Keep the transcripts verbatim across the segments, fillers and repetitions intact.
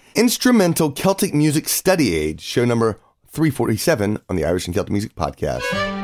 Instrumental Celtic Music Study Aid, show number three forty-seven on the Irish and Celtic Music Podcast.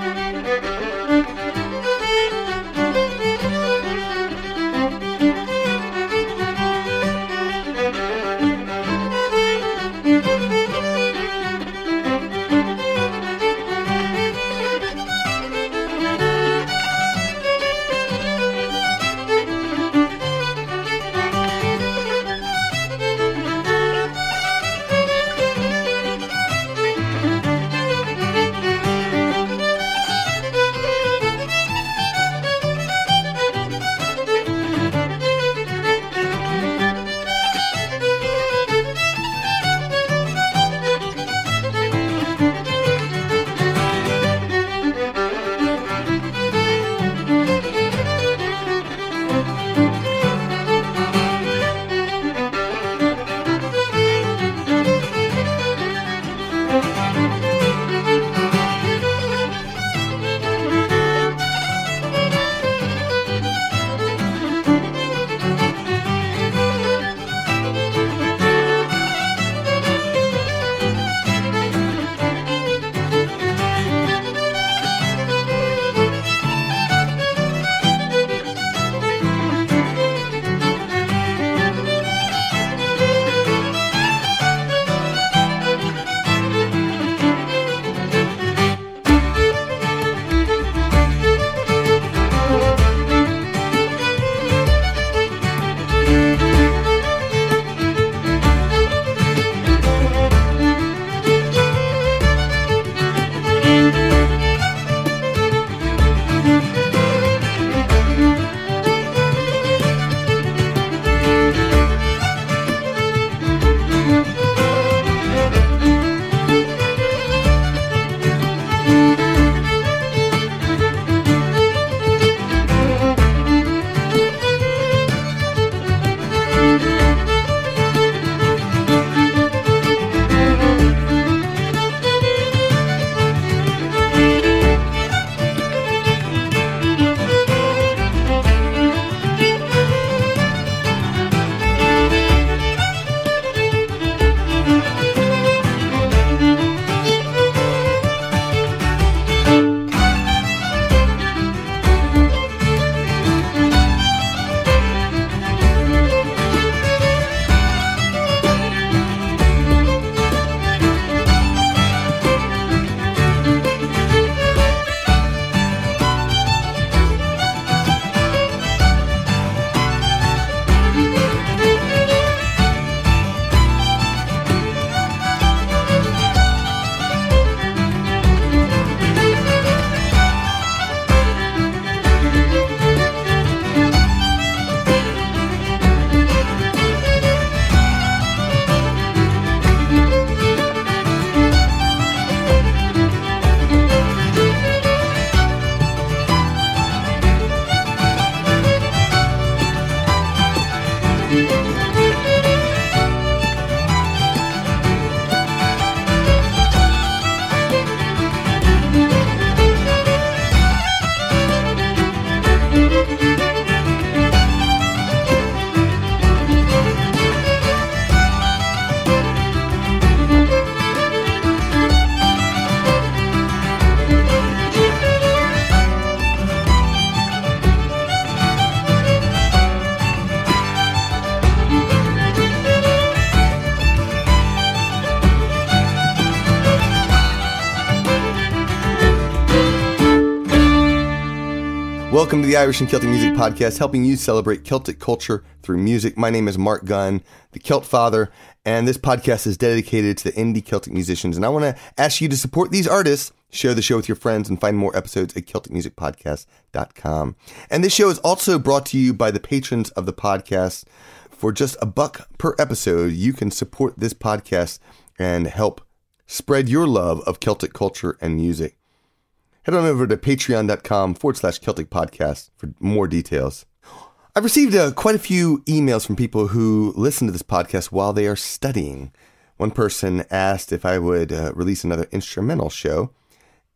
Welcome to the Irish and Celtic Music Podcast, helping you celebrate Celtic culture through music. My name is Mark Gunn, the Celt Father, and this podcast is dedicated to the indie Celtic musicians. And I want to ask you to support these artists, share the show with your friends, and find more episodes at celtic music podcast dot com. And this show is also brought to you by the patrons of the podcast. For just a buck per episode, you can support this podcast and help spread your love of Celtic culture and music. Head on over to patreon.com forward slash Celtic podcast for more details. I've received uh, quite a few emails from people who listen to this podcast while they are studying. One person asked if I would uh, release another instrumental show,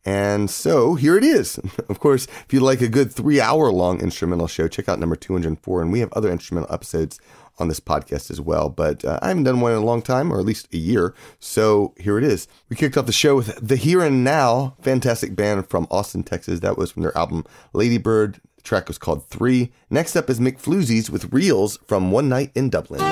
And so here it is. Of course, if you like a good three hour long instrumental show, check out number two hundred four. And we have other instrumental episodes on this podcast as well. But uh, I haven't done one in a long time, or at least a year. So here it is. We kicked off the show with The Here and Now, fantastic band from Austin, Texas. That was from their album Ladybird. The track was called Three. Next up is McFloozies with Reels from One Night in Dublin.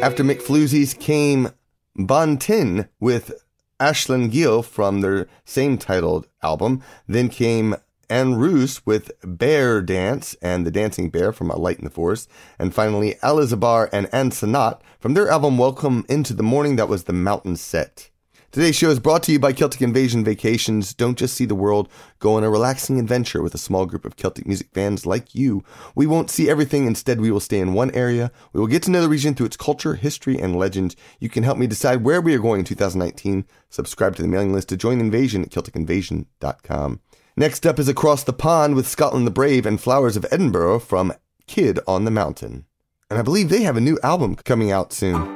After McFloozies came Bon Tin with Ashlyn Gill from their same titled album. Then came Anne Roos with Bear Dance and The Dancing Bear from A Light in the Forest. And finally, Alizabar and Anne Sanat from their album Welcome Into the Morning. That was The Mountain Set. Today's show is brought to you by Celtic Invasion Vacations. Don't just see the world, go on a relaxing adventure with a small group of Celtic music fans like you. We won't see everything. Instead, we will stay in one area. We will get to know the region through its culture, history, and legend. You can help me decide where we are going in two thousand nineteen. Subscribe to the mailing list to join Invasion at Celtic Invasion dot com. Next up is Across the Pond with Scotland the Brave and Flowers of Edinburgh from Kid on the Mountain. And I believe they have a new album coming out soon.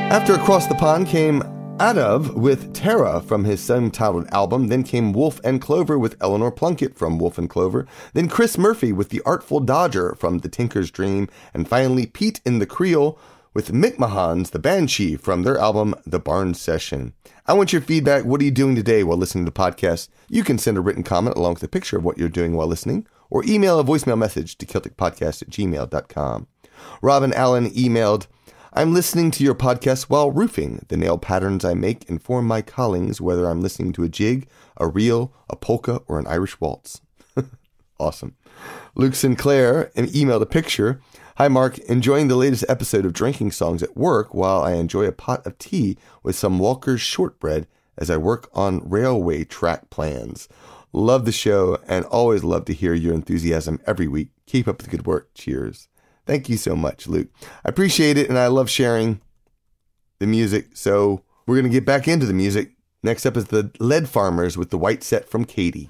After Across the Pond came Out Of with Tara from his same-titled album. Then came Wolf and Clover with Eleanor Plunkett from Wolf and Clover. Then Chris Murphy with The Artful Dodger from The Tinker's Dream. And finally Pete in the Creole with Mick Mahon's The Banshee from their album The Barn Session. I want your feedback. What are you doing today while listening to the podcast? You can send a written comment along with a picture of what you're doing while listening, or email a voicemail message to celtic podcast at gmail dot com. Robin Allen emailed, I'm listening to your podcast while roofing. The nail patterns I make inform my callings whether I'm listening to a jig, a reel, a polka, or an Irish waltz. Awesome. Luke Sinclair emailed a picture. Hi, Mark. Enjoying the latest episode of Drinking Songs at work while I enjoy a pot of tea with some Walker's shortbread as I work on railway track plans. Love the show and always love to hear your enthusiasm every week. Keep up the good work. Cheers. Thank you so much, Luke. I appreciate it, and I love sharing the music. So we're going to get back into the music. Next up is the Lead Farmers with the White Set from Katie.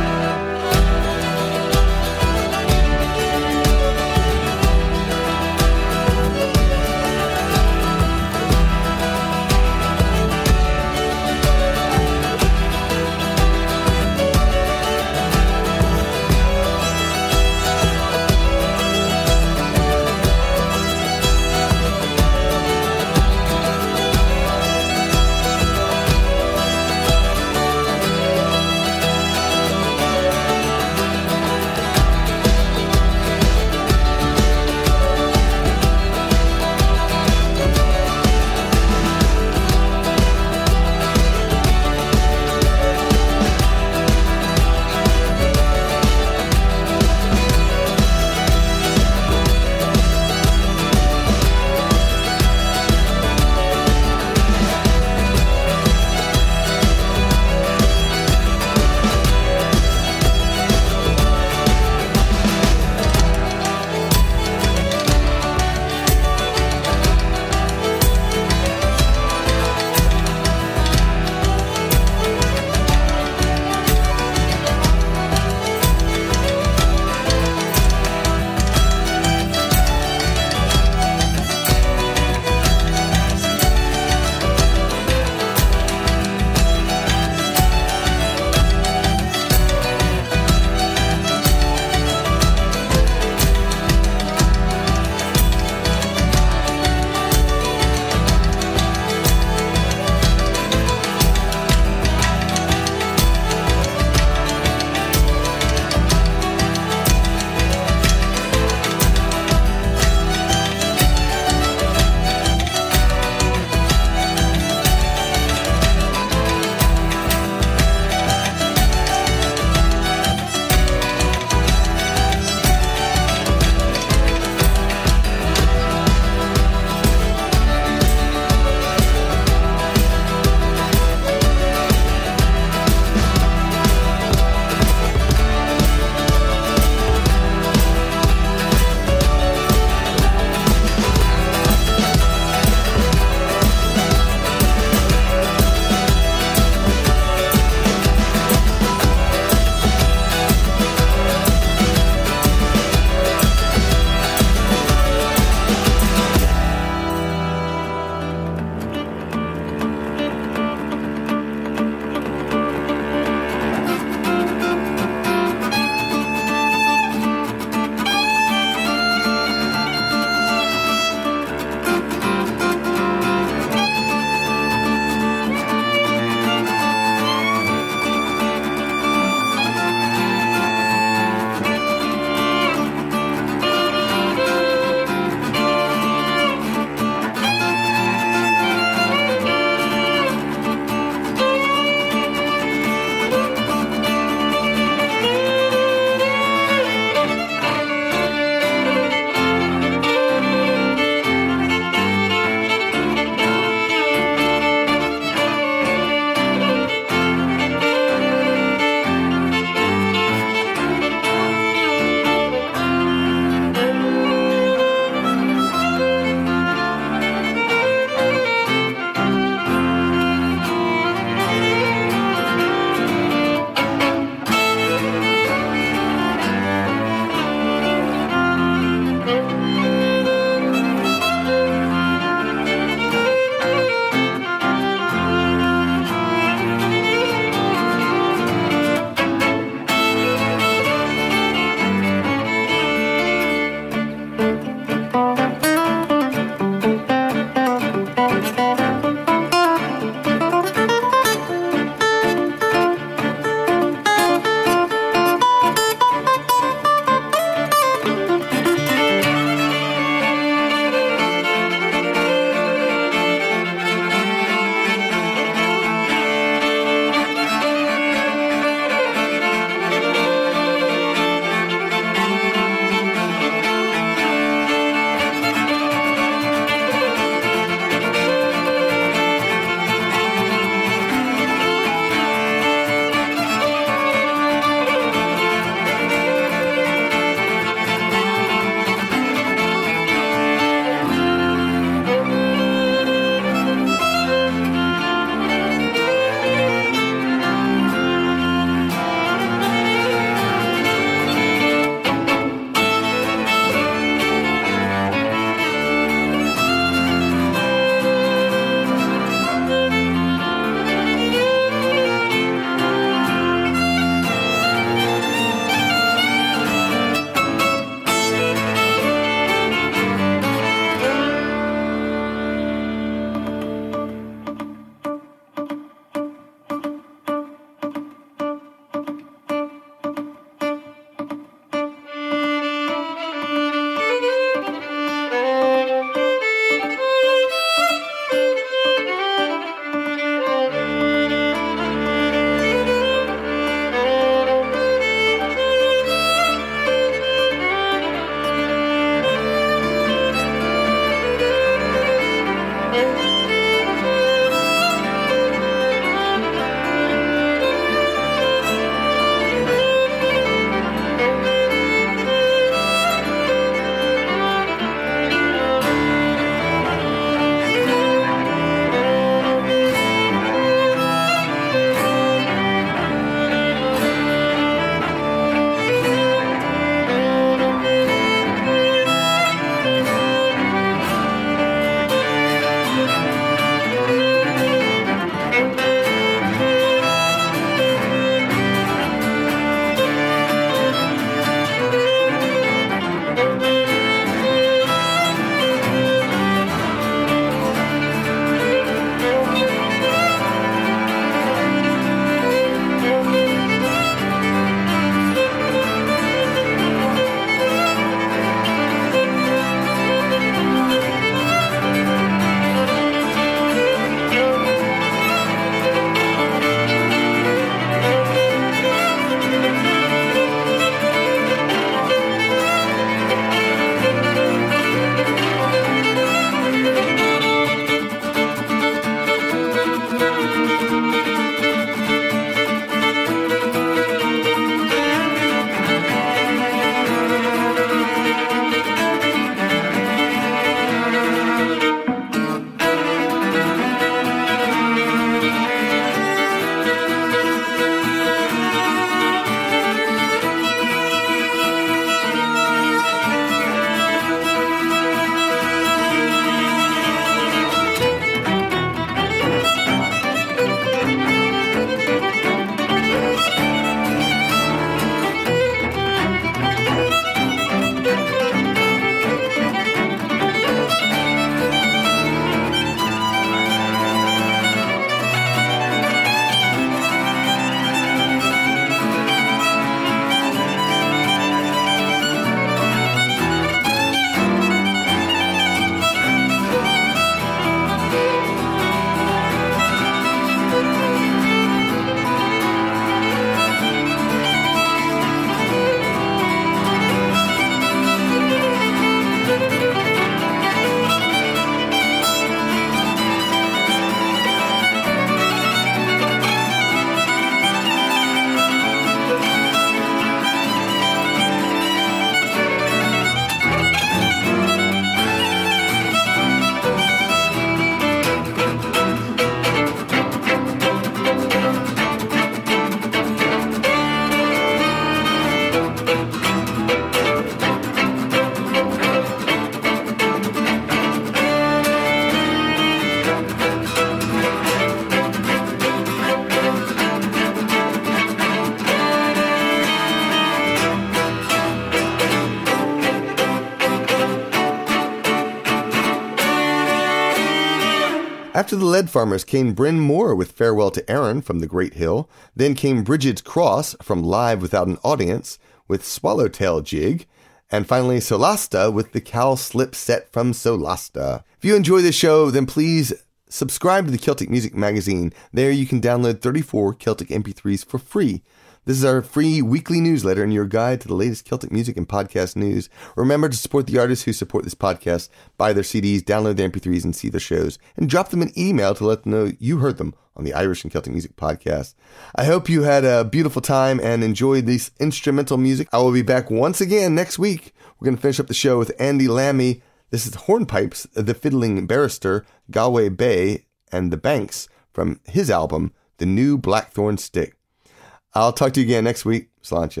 After the Lead Farmers came Bryn Moore with Farewell to Erin from The Great Hill. Then came Bridget's Cross from Live Without an Audience with Swallowtail Jig. And finally, Solasta with the Cow Slip set from Solasta. If you enjoy this show, then please subscribe to the Celtic Music Magazine. There you can download thirty-four Celtic M P threes for free. This is our free weekly newsletter and your guide to the latest Celtic music and podcast news. Remember to support the artists who support this podcast. Buy their C Ds, download their M P threes, and see their shows. And drop them an email to let them know you heard them on the Irish and Celtic Music Podcast. I hope you had a beautiful time and enjoyed this instrumental music. I will be back once again next week. We're going to finish up the show with Andy Lammy. This is Hornpipes, The Fiddling Barrister, Galway Bay, and The Banks from his album, The New Blackthorn Stick. I'll talk to you again next week. Sláinte.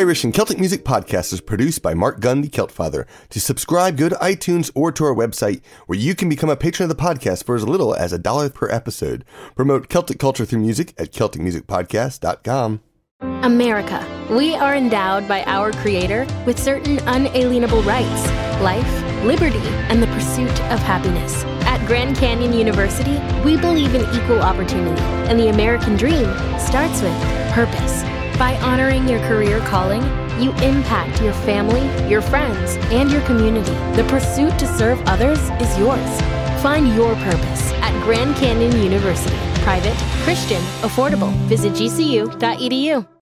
Irish and Celtic Music Podcast is produced by Mark Gunn, the Celt Father. To subscribe, go to iTunes or to our website, where you can become a patron of the podcast for as little as a dollar per episode. Promote Celtic culture through music at celtic music podcast dot com. America. We are endowed by our Creator with certain unalienable rights: life, liberty, and the pursuit of happiness. At Grand Canyon University, we believe in equal opportunity, and the American dream starts with purpose. By honoring your career calling, you impact your family, your friends, and your community. The pursuit to serve others is yours. Find your purpose at Grand Canyon University. Private, Christian, affordable. Visit G C U dot E D U.